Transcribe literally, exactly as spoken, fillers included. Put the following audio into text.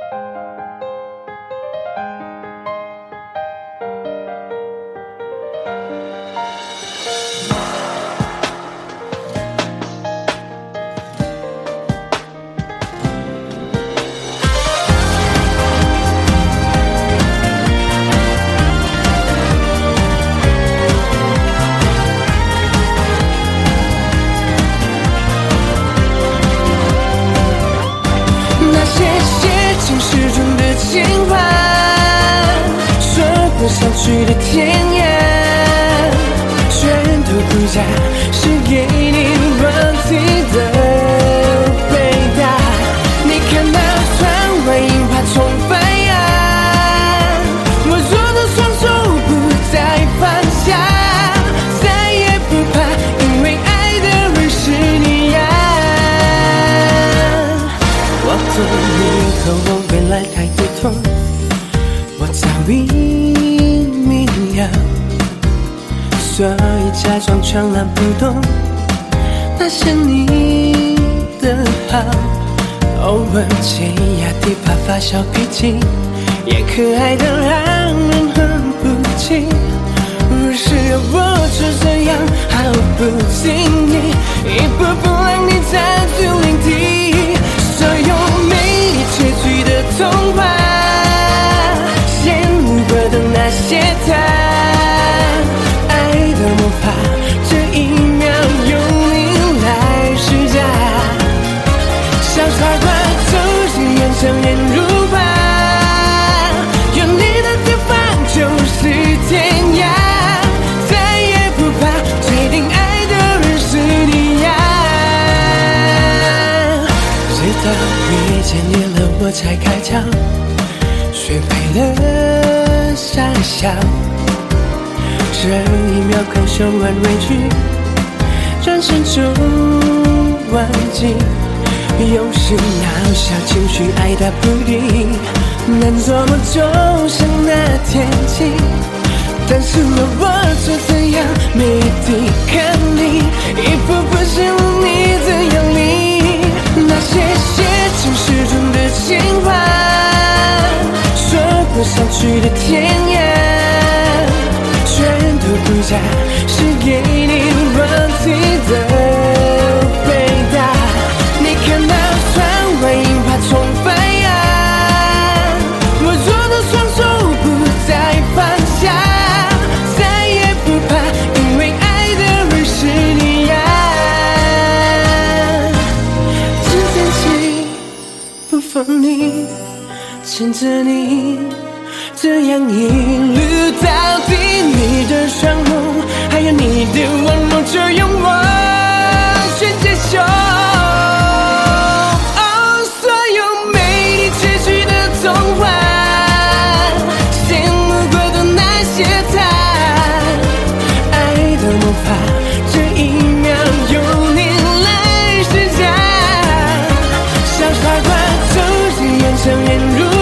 情话，说不上去的甜言，全都不假，是给你问题的回答。你看那窗外樱花重翻扬，我握着双手不再放下，再也不怕，因为爱的人是你呀。我懂你和我未来太不同，我早已明了，所以假装全然不懂那些你的好。偶尔尖牙地发发小脾气，也可爱的让人很不解。若是要我就这样毫不经意，一步步让你占据领地，所有美丽结局的童话，羡慕过的那些他，爱的魔法，这一秒由你来施加。小傻瓜走进眼前眼如花，有你的地方就是天涯，再也不怕，决定爱的人是你呀。直到遇见你了我才开窍，学会了傻笑，这一秒空胸完委屈，转身就忘记。有时闹笑情绪爱答不理，难琢磨就像那天气。但是若我就这样没抵抗力，一步步陷入你的眼里，那些写进诗中的情话，说不上去的甜言，全都不假，是给你问题的回答。你看那窗外樱花重翻扬，我握着双手不再放下，再也不怕，因为爱的人是你呀。只叹气不放你，牵着你这样一路到底，你的双目，还有你的温柔，就用我去接受。哦，所有美丽结局的童话，羡慕过的那些他，爱的魔法，这一秒由你来施加。小傻瓜走进眼前眼如